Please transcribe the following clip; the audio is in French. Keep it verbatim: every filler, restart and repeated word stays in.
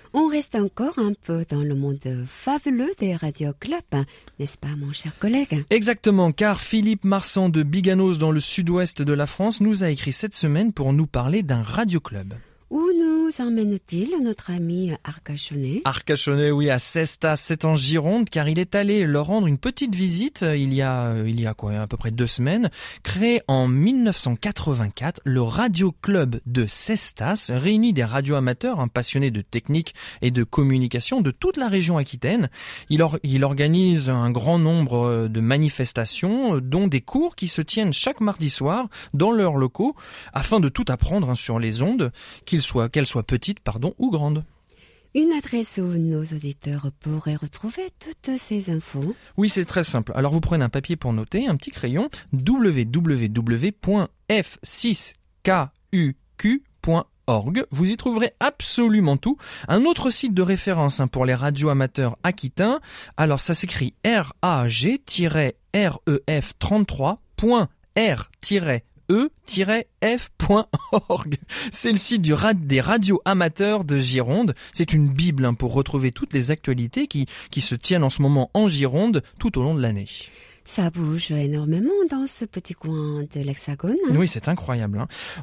On reste encore un peu dans le monde fabuleux des radioclubs, n'est-ce pas mon cher collègue? Exactement, car Philippe Marsan de Biganos dans le sud-ouest de la France nous a écrit cette semaine pour nous parler d'un radioclub. Où nous emmène-t-il notre ami Arcachonnet? Arcachonnet, oui, à Cestas, c'est en Gironde, car il est allé leur rendre une petite visite il y a, il y a quoi, à peu près deux semaines. Créé en mille neuf cent quatre-vingt-quatre, le Radio Club de Cestas réunit des radioamateurs hein, passionnés de technique et de communication de toute la région aquitaine. Il, or, il organise un grand nombre de manifestations, dont des cours qui se tiennent chaque mardi soir dans leurs locaux, afin de tout apprendre hein, sur les ondes, qu'il soit, qu'elles soient petites pardon, ou grandes. Une adresse où nos auditeurs pourraient retrouver toutes ces infos? Oui, c'est très simple. Alors vous prenez un papier pour noter, un petit crayon, w w w point f six k u q point org. Vous y trouverez absolument tout. Un autre site de référence hein, pour les radioamateurs aquitains. Alors ça s'écrit r a g r e f trente-trois point r e f point org. C'est le site du rad des radios amateurs de Gironde. C'est une bible hein, pour retrouver toutes les actualités qui, qui se tiennent en ce moment en Gironde tout au long de l'année. Ça bouge énormément dans ce petit coin de l'Hexagone. Hein. Oui, c'est incroyable. Hein.